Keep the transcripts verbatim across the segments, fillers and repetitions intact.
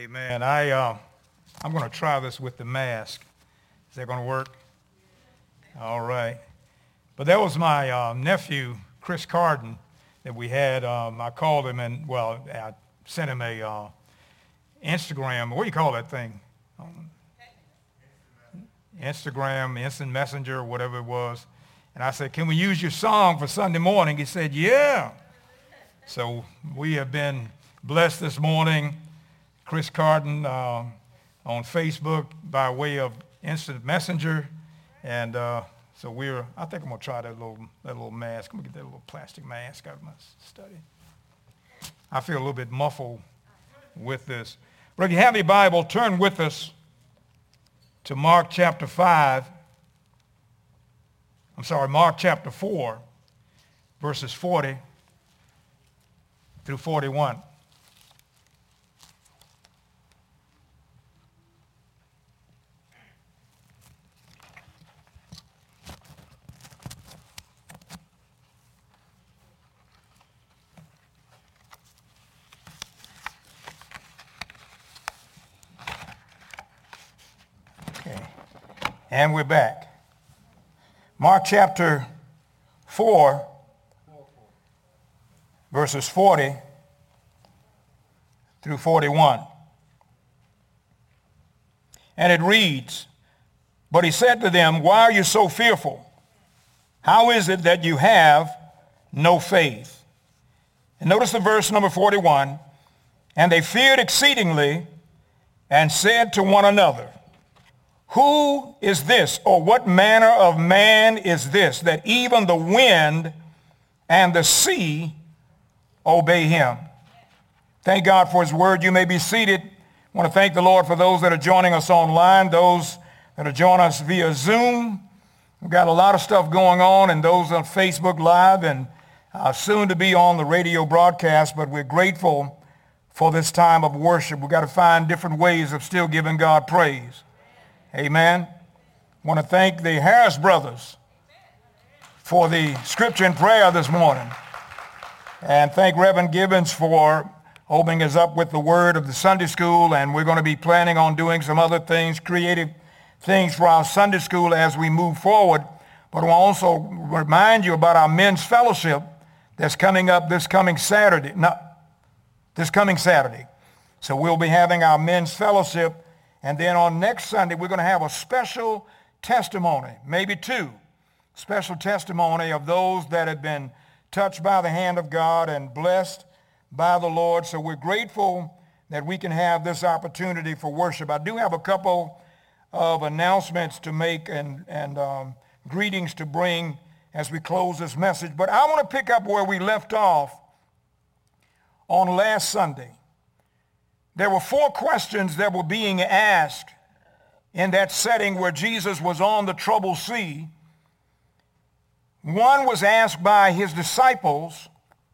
Amen. I, uh, I'm going to try this with the mask. Is that going to work? All right. But that was my uh, nephew, Chris Carden, that we had. Um, I called him and, well, I sent him a uh, Instagram. What do you call that thing? Um, Instagram, Instant Messenger, whatever it was. And I said, can we use your song for Sunday morning? He said, yeah. So we have been blessed this morning. Chris Carden uh, on Facebook by way of Instant Messenger. And uh, so we're, I think I'm going to try that little, that little mask. I'm going to get that little plastic mask out of my study. I feel a little bit muffled with this. But if you have your Bible, turn with us to Mark chapter five. I'm sorry, Mark chapter four, verses forty through forty-one. Okay, and we're back. Mark chapter four, verses forty through forty-one. And it reads, "But he said to them, why are you so fearful? How is it that you have no faith?" And notice the verse number forty-one. "And they feared exceedingly and said to one another, who is this, or what manner of man is this, that even the wind and the sea obey him?" Thank God for his word. You may be seated. I want to thank the Lord for those that are joining us online, those that are joining us via Zoom. We've got a lot of stuff going on, and those on Facebook Live, and uh, soon to be on the radio broadcast, but we're grateful for this time of worship. We've got to find different ways of still giving God praise. Amen. I want to thank the Harris brothers for the scripture and prayer this morning. And thank Reverend Gibbons for opening us up with the word of the Sunday school. And we're going to be planning on doing some other things, creative things for our Sunday school as we move forward. But I want to also remind you about our men's fellowship that's coming up this coming Saturday. No, this coming Saturday. So we'll be having our men's fellowship. And then on next Sunday, we're going to have a special testimony, maybe two, special testimony of those that have been touched by the hand of God and blessed by the Lord. So we're grateful that we can have this opportunity for worship. I do have a couple of announcements to make and, and um, greetings to bring as we close this message. But I want to pick up where we left off on last Sunday. There were four questions that were being asked in that setting where Jesus was on the troubled sea. One was asked by his disciples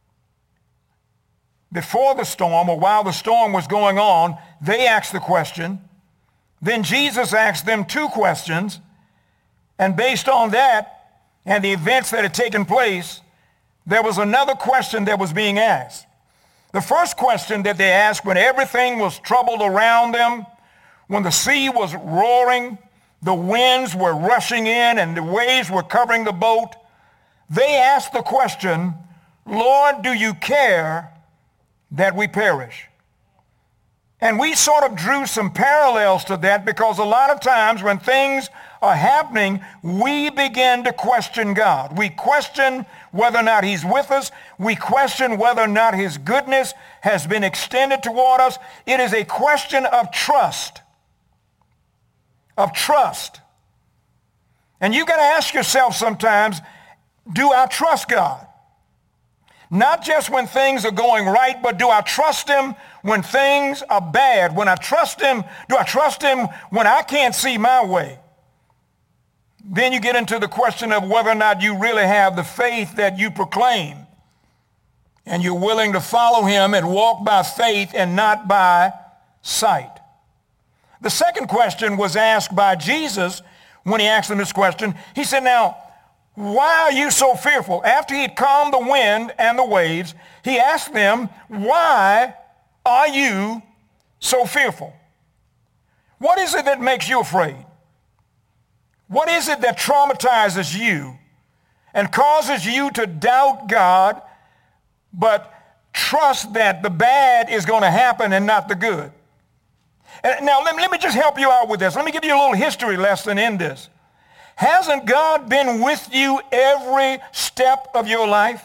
before the storm, or while the storm was going on. They asked the question. Then Jesus asked them two questions. And based on that and the events that had taken place, there was another question that was being asked. The first question that they asked when everything was troubled around them, when the sea was roaring, the winds were rushing in, and the waves were covering the boat, they asked the question, "Lord, do you care that we perish?" And we sort of drew some parallels to that, because a lot of times when things are happening, we begin to question God. We question whether or not he's with us. We question whether or not his goodness has been extended toward us. It is a question of trust. Of trust. And you got to ask yourself sometimes, do I trust God? Not just when things are going right, but do I trust him when things are bad? When I trust him, do I trust him when I can't see my way? Then you get into the question of whether or not you really have the faith that you proclaim, and you're willing to follow him and walk by faith and not by sight. The second question was asked by Jesus when he asked them this question. He said, now, why are you so fearful? After he'd calmed the wind and the waves, he asked them, why are you so fearful? What is it that makes you afraid? What is it that traumatizes you and causes you to doubt God, but trust that the bad is going to happen and not the good? And now, let me, let me just help you out with this. Let me give you a little history lesson in this. Hasn't God been with you every step of your life?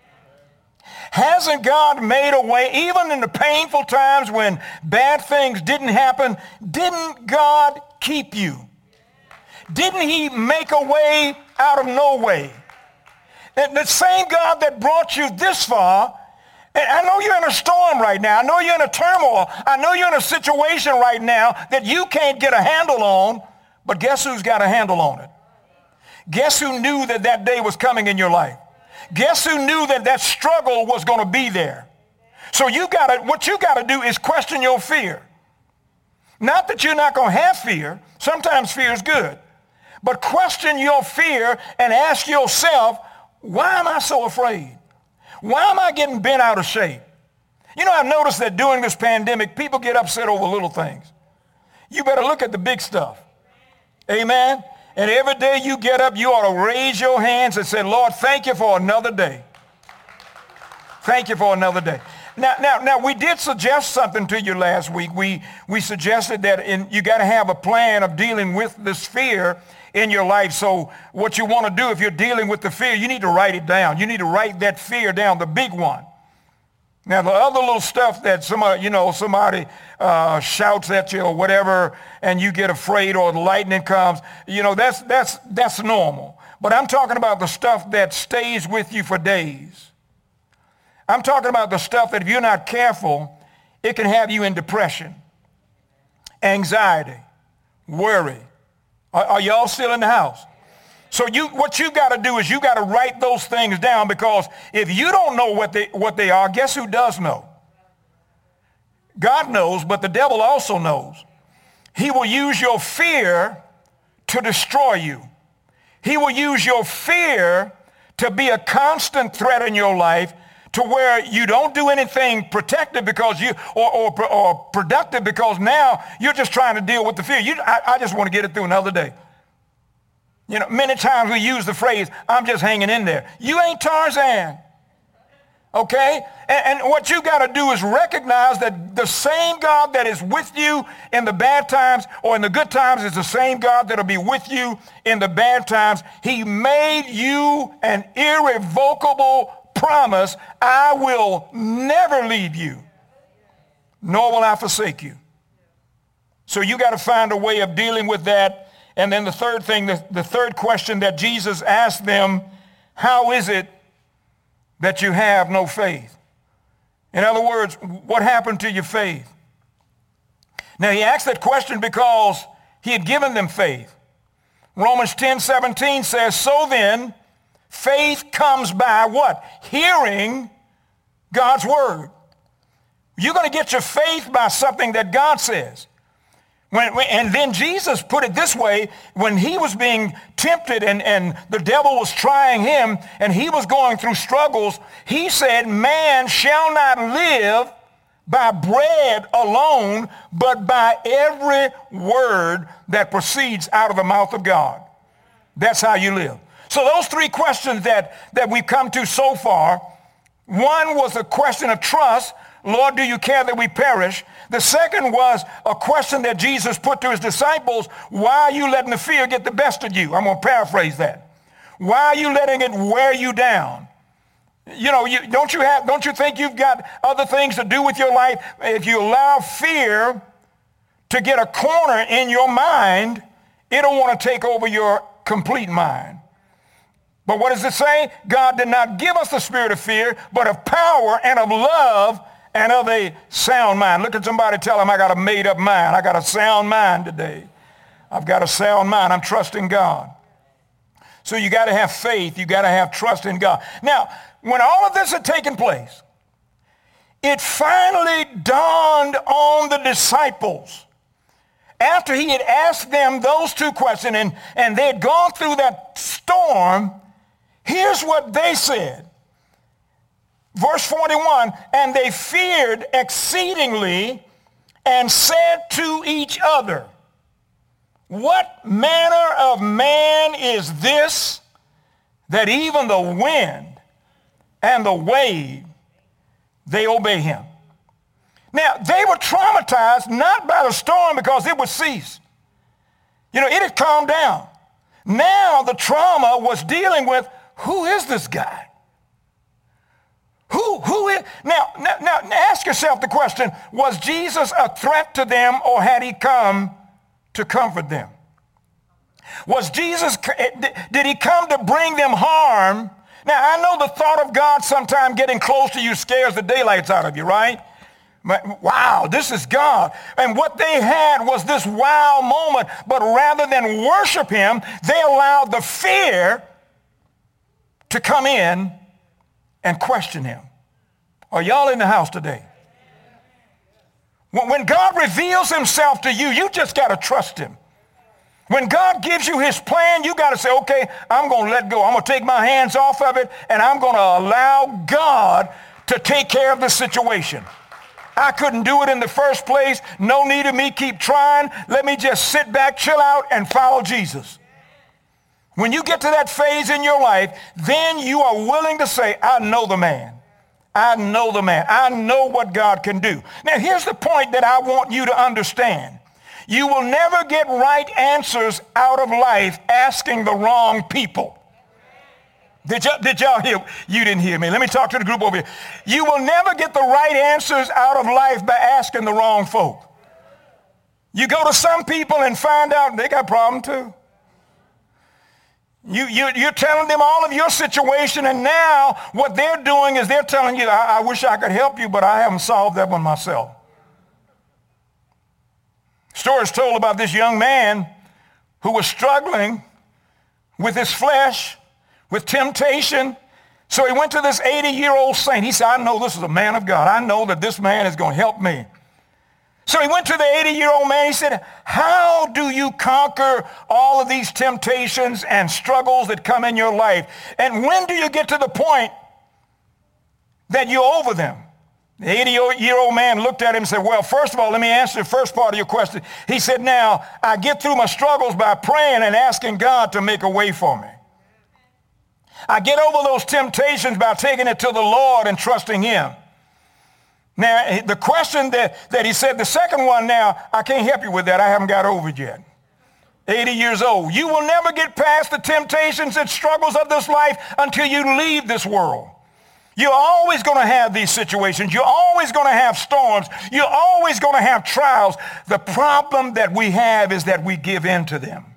Hasn't God made a way, even in the painful times when bad things didn't happen? Didn't God keep you? Didn't he make a way out of no way? And the same God that brought you this far, and I know you're in a storm right now. I know you're in a turmoil. I know you're in a situation right now that you can't get a handle on, but guess who's got a handle on it? Guess who knew that that day was coming in your life? Guess who knew that that struggle was going to be there? So you got to, what you got to do is question your fear. Not that you're not going to have fear. Sometimes fear is good. But question your fear and ask yourself, why am I so afraid? Why am I getting bent out of shape? You know, I've noticed that during this pandemic, people get upset over little things. You better look at the big stuff. Amen? And every day you get up, you ought to raise your hands and say, Lord, thank you for another day. Thank you for another day. Now, now, now we did suggest something to you last week. We, we suggested that in, you got to have a plan of dealing with this fear in your life. So what you want to do if you're dealing with the fear, you need to write it down. You need to write that fear down, the big one. Now, the other little stuff that somebody, you know, somebody uh, shouts at you or whatever, and you get afraid or the lightning comes, you know, that's, that's, that's normal. But I'm talking about the stuff that stays with you for days. I'm talking about the stuff that if you're not careful, it can have you in depression, anxiety, worry. Are, are y'all still in the house? So you, what you got to do is you got to write those things down, because if you don't know what they, what they are, guess who does know? God knows, but the devil also knows. He will use your fear to destroy you. He will use your fear to be a constant threat in your life, to where you don't do anything protective because you, or, or, or productive, because now you're just trying to deal with the fear. You, I, I just want to get it through another day. You know, many times we use the phrase, I'm just hanging in there. You ain't Tarzan, okay? And, and what you got to do is recognize that the same God that is with you in the bad times or in the good times is the same God that will be with you in the bad times. He made you an irrevocable promise. I will never leave you, nor will I forsake you. So you got to find a way of dealing with that. And then the third thing, the, the third question that Jesus asked them, how is it that you have no faith? In other words, what happened to your faith? Now, he asked that question because he had given them faith. Romans ten seventeen says, so then, faith comes by what? Hearing God's word. You're going to get your faith by something that God says. When, and then Jesus put it this way, when he was being tempted and, and the devil was trying him and he was going through struggles, he said, man shall not live by bread alone, but by every word that proceeds out of the mouth of God. That's how you live. So those three questions that, that we've come to so far, one was a question of trust. Lord, do you care that we perish? The second was a question that Jesus put to his disciples. Why are you letting the fear get the best of you? I'm going to paraphrase that. Why are you letting it wear you down? You know, you, don't you have, don't you think you've got other things to do with your life? If you allow fear to get a corner in your mind, it'll want to take over your complete mind. But what does it say? God did not give us the spirit of fear, but of power and of love and of a sound mind. Look at somebody, tell them, I got a made up mind. I got a sound mind today. I've got a sound mind. I'm trusting God. So you got to have faith. You got to have trust in God. Now, when all of this had taken place, it finally dawned on the disciples. After he had asked them those two questions and, and they had gone through that storm, here's what they said. Verse forty-one, and they feared exceedingly and said to each other, what manner of man is this, that even the wind and the wave, they obey him? Now, they were traumatized not by the storm because it would cease. You know, it had calmed down. Now the trauma was dealing with, who is this guy? Who, who is, now, now, now ask yourself the question, was Jesus a threat to them, or had he come to comfort them? Was Jesus, did he come to bring them harm? Now, I know the thought of God sometime getting close to you scares the daylights out of you, right? Wow, this is God. And what they had was this wow moment, but rather than worship him, they allowed the fear to come in and question him. Are y'all in the house today? When God reveals himself to you, you just got to trust him. When God gives you his plan, you got to say, okay, I'm going to let go. I'm going to take my hands off of it, and I'm going to allow God to take care of the situation. I couldn't do it in the first place. No need of me keep trying. Let me just sit back, chill out, and follow Jesus. When you get to that phase in your life, then you are willing to say, I know the man. I know the man. I know what God can do. Now, here's the point that I want you to understand. You will never get right answers out of life asking the wrong people. Did y'all, did y'all hear? You didn't hear me. Let me talk to the group over here. You will never get the right answers out of life by asking the wrong folk. You go to some people and find out they got a problem too. You, you, you're telling them all of your situation, and now what they're doing is they're telling you, I, I wish I could help you, but I haven't solved that one myself. Stories told about this young man who was struggling with his flesh, with temptation. So he went to this eighty-year-old saint. He said, I know this is a man of God. I know that this man is going to help me. So he went to the eighty-year-old man. He said, how do you conquer all of these temptations and struggles that come in your life? And when do you get to the point that you're over them? The eighty-year-old man looked at him and said, well, first of all, let me answer the first part of your question. He said, now, I get through my struggles by praying and asking God to make a way for me. I get over those temptations by taking it to the Lord and trusting him. Now, the question that, that he said, the second one now, I can't help you with that. I haven't got over it yet. eighty years old. You will never get past the temptations and struggles of this life until you leave this world. You're always going to have these situations. You're always going to have storms. You're always going to have trials. The problem that we have is that we give in to them.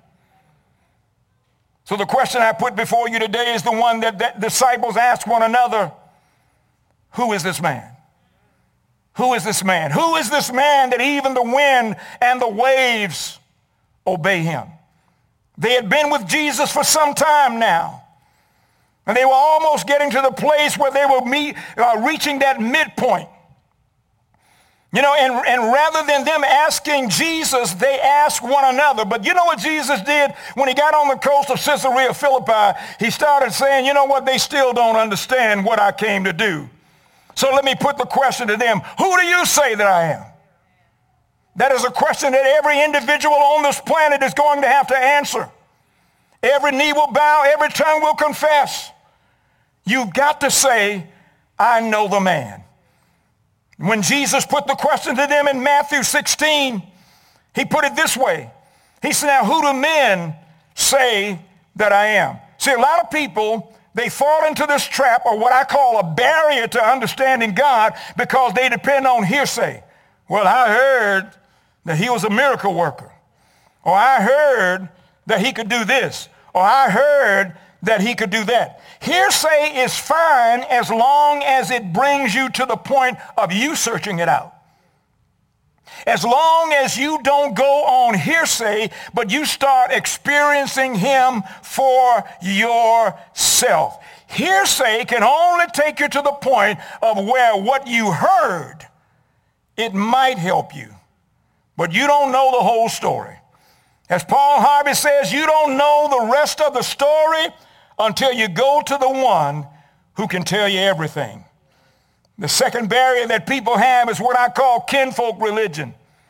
So the question I put before you today is the one that, that disciples asked one another. Who is this man? Who is this man? Who is this man that even the wind and the waves obey him? They had been with Jesus for some time now. And they were almost getting to the place where they were meet, uh, reaching that midpoint. You know, and, and rather than them asking Jesus, they asked one another. But you know what Jesus did when he got on the coast of Caesarea Philippi? He started saying, you know what, they still don't understand what I came to do. So let me put the question to them. Who do you say that I am? That is a question that every individual on this planet is going to have to answer. Every knee will bow, every tongue will confess. You've got to say, I know the man. When Jesus put the question to them in Matthew sixteen, he put it this way. He said, now who do men say that I am? See, a lot of people, they fall into this trap, or what I call a barrier to understanding God, because they depend on hearsay. Well, I heard that he was a miracle worker. Or I heard that he could do this. Or I heard that he could do that. Hearsay is fine as long as it brings you to the point of you searching it out. As long as you don't go on hearsay, but you start experiencing him for yourself. Hearsay can only take you to the point of where what you heard, it might help you, but you don't know the whole story. As Paul Harvey says, you don't know the rest of the story until you go to the one who can tell you everything. The second barrier that people have is what I call kinfolk religion.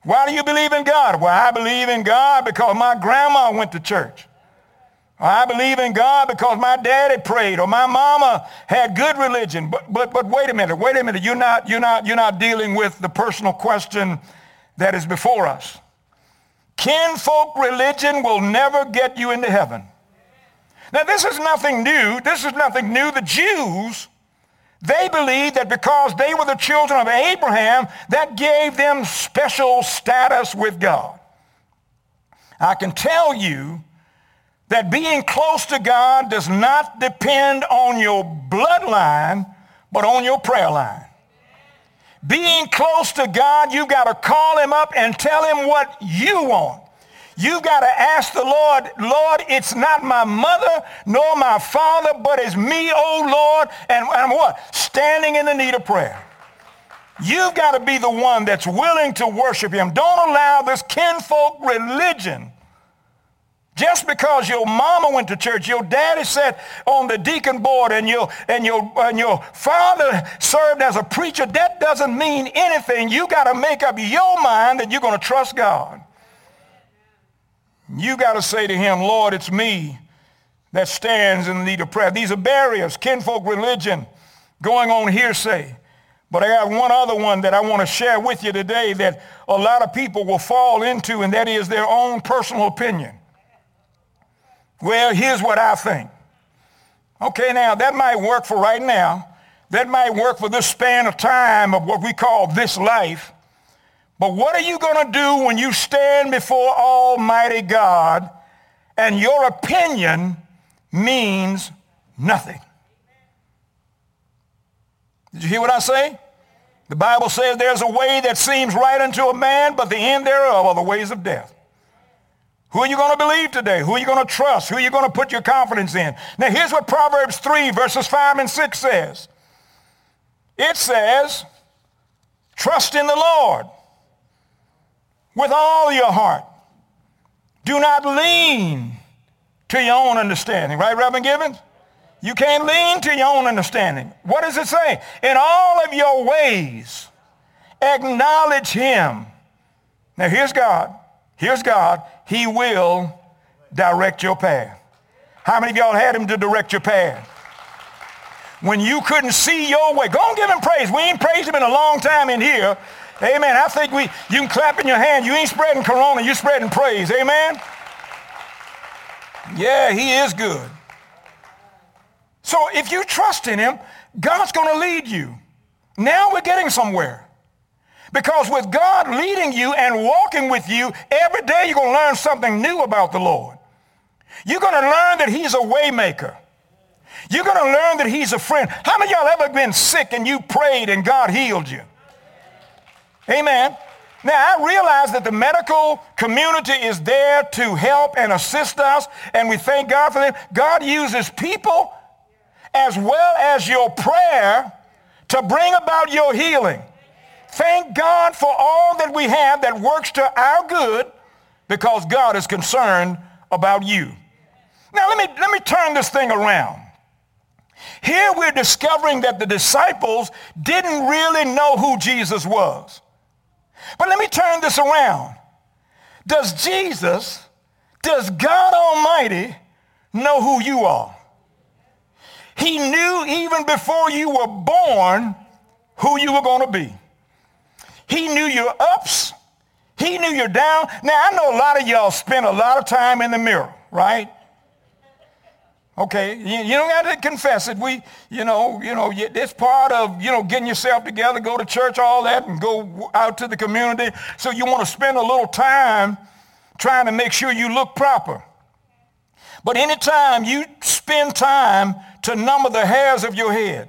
Why do you believe in God? Well, I believe in God because my grandma went to church. Or I believe in God because my daddy prayed, or my mama had good religion. But but but wait a minute, wait a minute. You're not you're not you're not dealing with the personal question that is before us. Kinfolk religion will never get you into heaven. Now, this is nothing new. This is nothing new. The Jews, they believed that because they were the children of Abraham, that gave them special status with God. I can tell you that being close to God does not depend on your bloodline, but on your prayer line. Being close to God, you've got to call him up and tell him what you want. You've got to ask the Lord, Lord, it's not my mother nor my father, but it's me, oh Lord, and I'm what? Standing in the need of prayer. You've got to be the one that's willing to worship him. Don't allow this kinfolk religion. Just because your mama went to church, your daddy sat on the deacon board, and your, and your, and your father served as a preacher, that doesn't mean anything. You got to make up your mind that you're going to trust God. You got to say to him, Lord, it's me that stands in the need of prayer. These are barriers, kinfolk religion, going on hearsay. But I got one other one that I want to share with you today that a lot of people will fall into, and that is their own personal opinion. Well, here's what I think. Okay, now that might work for right now. That might work for this span of time of what we call this life. But what are you going to do when you stand before Almighty God and your opinion means nothing? Did you hear what I say? The Bible says there's a way that seems right unto a man, but the end thereof are the ways of death. Who are you going to believe today? Who are you going to trust? Who are you going to put your confidence in? Now, here's what Proverbs three, verses five and six says. It says, trust in the Lord with all your heart. Do not lean to your own understanding. Right, Reverend Gibbons? You can't lean to your own understanding. What does it say? In all of your ways, acknowledge him. Now, here's God. Here's God. He will direct your path. How many of y'all had him to direct your path? When you couldn't see your way, go and give him praise. We ain't praised him in a long time in here. Amen. I think we, you can clap in your hand. You ain't spreading corona. You're spreading praise. Amen. Yeah, he is good. So if you trust in him, God's going to lead you. Now we're getting somewhere. Because with God leading you and walking with you, every day you're going to learn something new about the Lord. You're going to learn that he's a way maker. You're going to learn that he's a friend. How many of y'all ever been sick and you prayed and God healed you? Amen. Now, I realize that the medical community is there to help and assist us, and we thank God for them. God uses people as well as your prayer to bring about your healing. Thank God for all that we have that works to our good because God is concerned about you. Now, let me, let me turn this thing around. Here we're discovering that the disciples didn't really know who Jesus was. But let me turn this around. Does Jesus, does God Almighty know who you are? He knew even before you were born who you were going to be. He knew your ups. He knew your down. Now, I know a lot of y'all spend a lot of time in the mirror, right? Okay, you, you don't have to confess it. We, you know, you know, it's part of, you know, getting yourself together, go to church, all that, and go out to the community. So you want to spend a little time trying to make sure you look proper. But anytime you spend time to number the hairs of your head,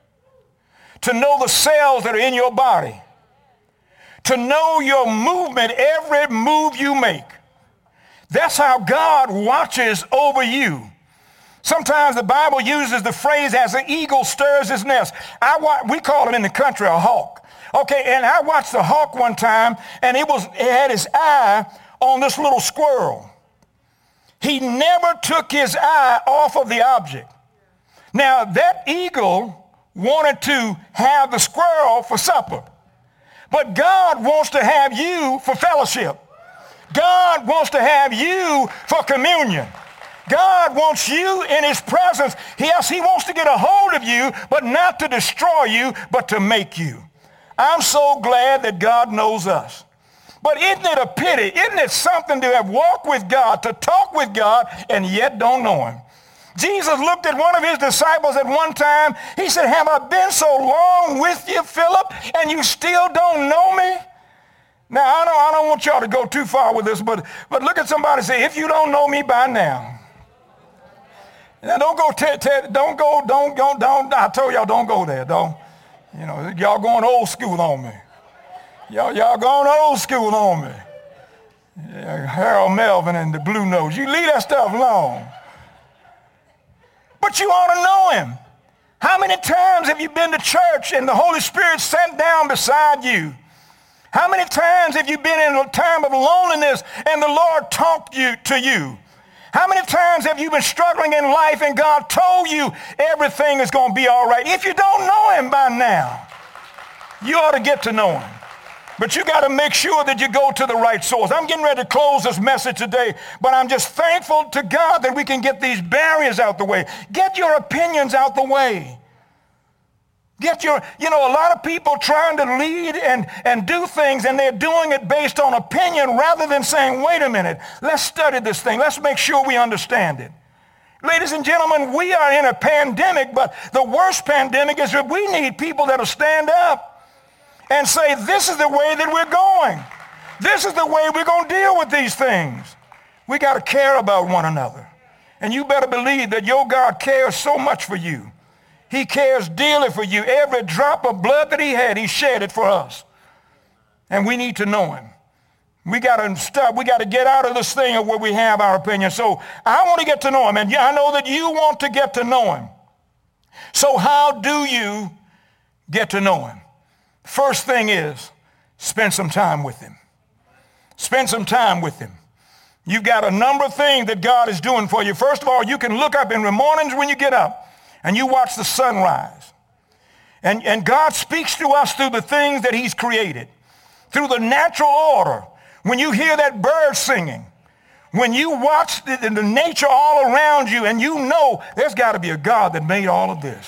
to know the cells that are in your body, to know your movement, every move you make, that's how God watches over you. Sometimes the Bible uses the phrase as an eagle stirs his nest. I wa- we call it in the country a hawk. Okay, and I watched the hawk one time, and it was it had his eye on this little squirrel. He never took his eye off of the object. Now, that eagle wanted to have the squirrel for supper. But God wants to have you for fellowship. God wants to have you for communion. God wants you in his presence. Yes, he wants to get a hold of you, but not to destroy you, but to make you. I'm so glad that God knows us. But isn't it a pity? Isn't it something to have walked with God, to talk with God, and yet don't know him? Jesus looked at one of his disciples at one time. He said, have I been so long with you, Philip, and you still don't know me? Now, I don't, I don't want y'all to go too far with this, but, but look at somebody and say, if you don't know me by now. Now, don't go, t- t- don't go, don't go, don't, I told y'all don't go there, don't. You know, y'all going old school on me. Y'all, y'all going old school on me. Yeah, Harold Melvin and the Blue Notes. You leave that stuff alone. But you ought to know him. How many times have you been to church and the Holy Spirit sat down beside you? How many times have you been in a time of loneliness and the Lord talked you, to you? How many times have you been struggling in life and God told you everything is going to be all right? If you don't know him by now, you ought to get to know him. But you got to make sure that you go to the right source. I'm getting ready to close this message today, but I'm just thankful to God that we can get these barriers out the way. Get your opinions out the way. Get your, you know, a lot of people trying to lead and, and do things, and they're doing it based on opinion rather than saying, wait a minute, let's study this thing. Let's make sure we understand it. Ladies and gentlemen, we are in a pandemic, but the worst pandemic is that we need people that will stand up and say, this is the way that we're going. This is the way we're going to deal with these things. We got to care about one another. And you better believe that your God cares so much for you. He cares dearly for you. Every drop of blood that he had, he shed it for us. And we need to know him. We got to stop. We got to get out of this thing of where we have our opinion. So I want to get to know him. And I know that you want to get to know him. So how do you get to know him? First thing is, spend some time with him. Spend some time with him. You've got a number of things that God is doing for you. First of all, you can look up in the mornings when you get up and you watch the sunrise. And, and God speaks to us through the things that he's created, through the natural order. When you hear that bird singing, when you watch the, the nature all around you and you know there's got to be a God that made all of this.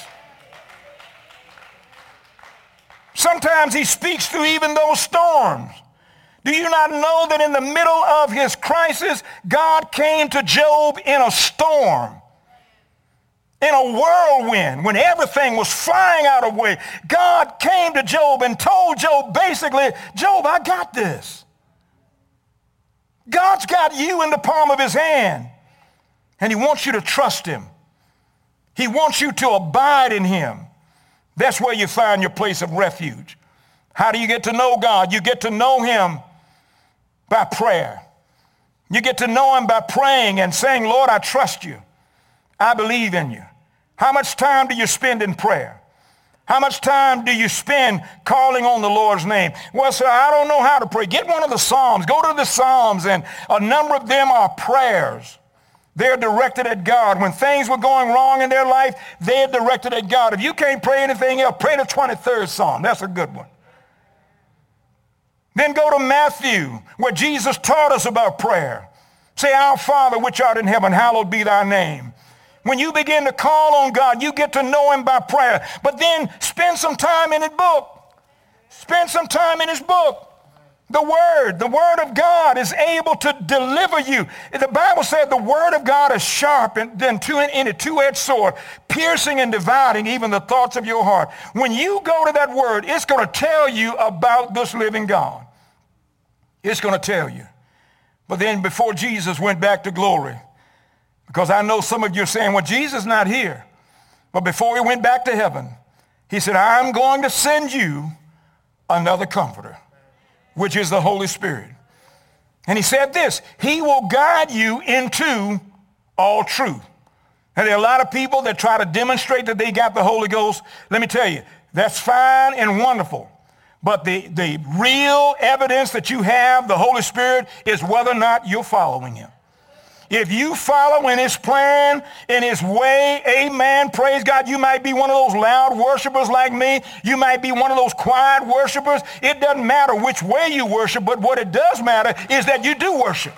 Sometimes he speaks through even those storms. Do you not know that in the middle of his crisis, God came to Job in a storm, in a whirlwind, when everything was flying out of the way? God came to Job and told Job basically, Job, I got this. God's got you in the palm of his hand, and he wants you to trust him. He wants you to abide in him. That's where you find your place of refuge. How do you get to know God? You get to know him by prayer. You get to know him by praying and saying, Lord, I trust you. I believe in you. How much time do you spend in prayer? How much time do you spend calling on the Lord's name? Well, sir, I don't know how to pray. Get one of the Psalms. Go to the Psalms, and a number of them are prayers. They're directed at God. When things were going wrong in their life, they're directed at God. If you can't pray anything else, pray the twenty-third Psalm. That's a good one. Then go to Matthew, where Jesus taught us about prayer. Say, Our Father, which art in heaven, hallowed be thy name. When you begin to call on God, you get to know him by prayer. But then spend some time in his book. Spend some time in his book. The word, the word of God is able to deliver you. The Bible said the word of God is sharp and then two in a two-edged sword, piercing and dividing even the thoughts of your heart. When you go to that word, it's going to tell you about this living God. It's going to tell you. But then before Jesus went back to glory, because I know some of you are saying, well, Jesus is not here. But before he went back to heaven, he said, I'm going to send you another comforter, which is the Holy Spirit. And he said this, he will guide you into all truth. And there are a lot of people that try to demonstrate that they got the Holy Ghost. Let me tell you, that's fine and wonderful. But the, the real evidence that you have the Holy Spirit is whether or not you're following him. If you follow in his plan, in his way, amen, praise God, you might be one of those loud worshipers like me. You might be one of those quiet worshipers. It doesn't matter which way you worship, but what it does matter is that you do worship.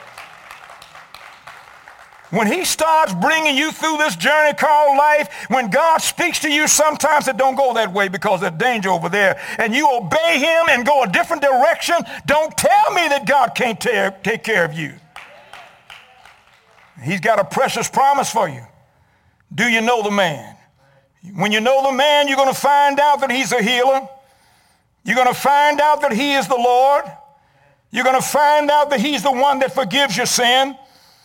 When he starts bringing you through this journey called life, when God speaks to you, sometimes it don't go that way because there's danger over there, and you obey him and go a different direction, don't tell me that God can't take care of you. He's got a precious promise for you. Do you know the man? When you know the man, you're going to find out that he's a healer. You're going to find out that he is the Lord. You're going to find out that he's the one that forgives your sin.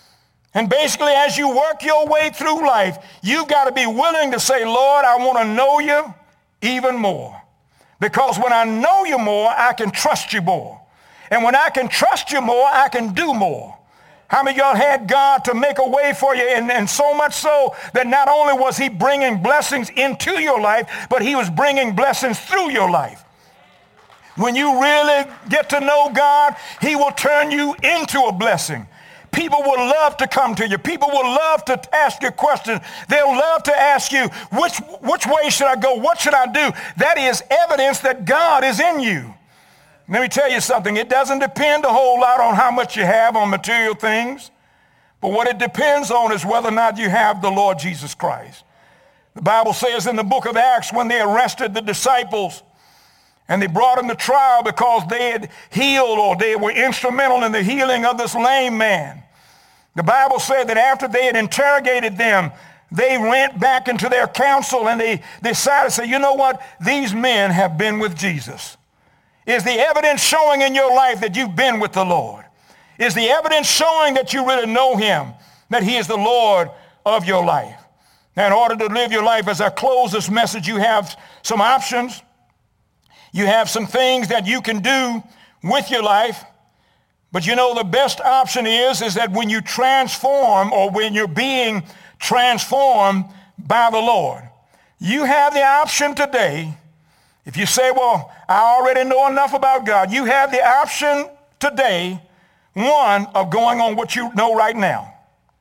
And basically, as you work your way through life, you've got to be willing to say, Lord, I want to know you even more. Because when I know you more, I can trust you more. And when I can trust you more, I can do more. How many of y'all had God to make a way for you? And, and so much so that not only was he bringing blessings into your life, but he was bringing blessings through your life. When you really get to know God, he will turn you into a blessing. People will love to come to you. People will love to ask you questions. They'll love to ask you, which, which way should I go? What should I do? That is evidence that God is in you. Let me tell you something. It doesn't depend a whole lot on how much you have on material things, but what it depends on is whether or not you have the Lord Jesus Christ. The Bible says in the book of Acts, when they arrested the disciples and they brought them to trial because they had healed or they were instrumental in the healing of this lame man, the Bible said that after they had interrogated them, they went back into their council and they decided to say, you know what? These men have been with Jesus. Is the evidence showing in your life that you've been with the Lord? Is the evidence showing that you really know him, that he is the Lord of your life? Now, in order to live your life, as I close this message, you have some options. You have some things that you can do with your life. But you know, the best option is, is that when you transform or when you're being transformed by the Lord, you have the option today. If you say, well, I already know enough about God, you have the option today, one, of going on what you know right now.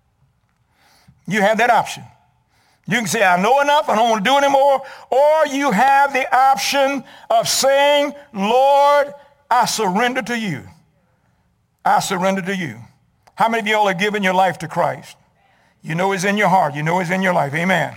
You have that option. You can say, I know enough, I don't want to do anymore. Or you have the option of saying, Lord, I surrender to you. I surrender to you. How many of y'all are giving your life to Christ? You know he's in your heart. You know he's in your life. Amen.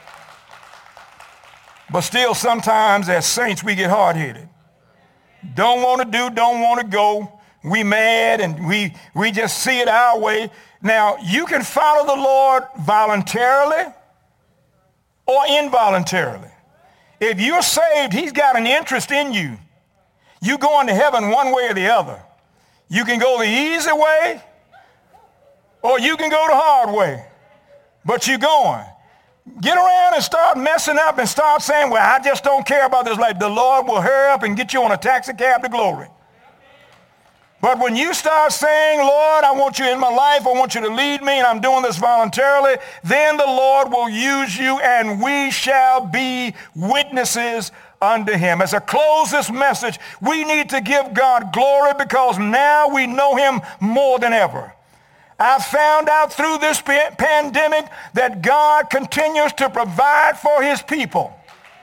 But still, sometimes as saints, we get hard-headed. Don't want to do, don't want to go. We mad and we, we just see it our way. Now, you can follow the Lord voluntarily or involuntarily. If you're saved, he's got an interest in you. You going to heaven one way or the other. You can go the easy way or you can go the hard way. But you're going. Get around and start messing up and start saying, well, I just don't care about this life. The Lord will hurry up and get you on a taxi cab to glory. But when you start saying, Lord, I want you in my life, I want you to lead me, and I'm doing this voluntarily, then the Lord will use you, and we shall be witnesses unto him. As I close this message, we need to give God glory because now we know him more than ever. I found out through this pandemic that God continues to provide for his people.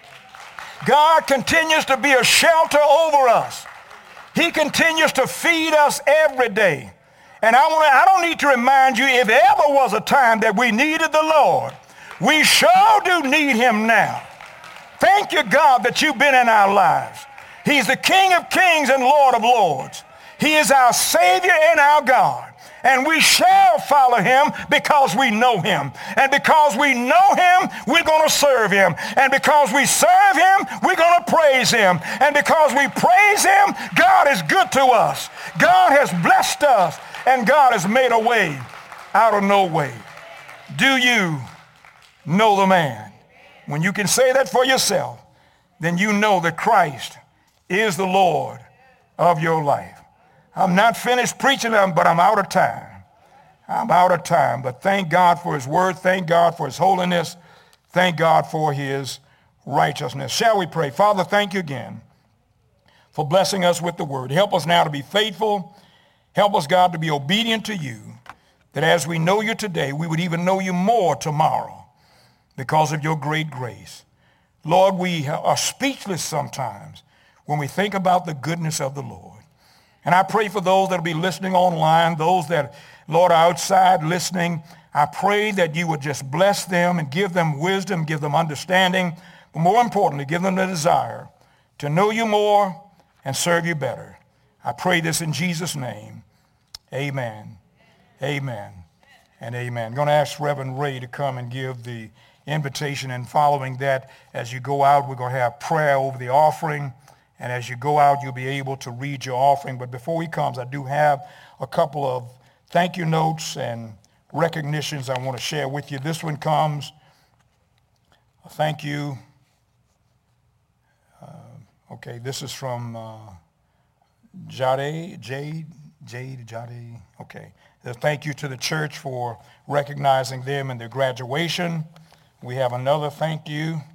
God continues to be a shelter over us. He continues to feed us every day. And I want to, I don't need to remind you, if there ever was a time that we needed the Lord, we sure do need him now. Thank you, God, that you've been in our lives. He's the King of kings and Lord of lords. He is our Savior and our God. And we shall follow him because we know him. And because we know him, we're going to serve him. And because we serve him, we're going to praise him. And because we praise him, God is good to us. God has blessed us. And God has made a way out of no way. Do you know the man? When you can say that for yourself, then you know that Christ is the Lord of your life. I'm not finished preaching them, but I'm out of time. I'm out of time. But thank God for his word. Thank God for his holiness. Thank God for his righteousness. Shall we pray? Father, thank you again for blessing us with the word. Help us now to be faithful. Help us, God, to be obedient to you. that as we know you today, we would even know you more tomorrow because of your great grace. Lord, we are speechless sometimes when we think about the goodness of the Lord. And I pray for those that will be listening online, those that, Lord, are outside listening. I pray that you would just bless them and give them wisdom, give them understanding, but more importantly, give them the desire to know you more and serve you better. I pray this in Jesus' name. Amen. Amen. And amen. I'm going to ask Reverend Ray to come and give the invitation, and following that, as you go out, we're going to have prayer over the offering, and as you go out, you'll be able to read your offering. But before he comes, I do have a couple of thank you notes and recognitions I want to share with you. This one comes, thank you. Uh, okay, this is from uh, Jade, Jade, Jade, Jade, okay. Thank you to the church for recognizing them in their graduation. We have another thank you.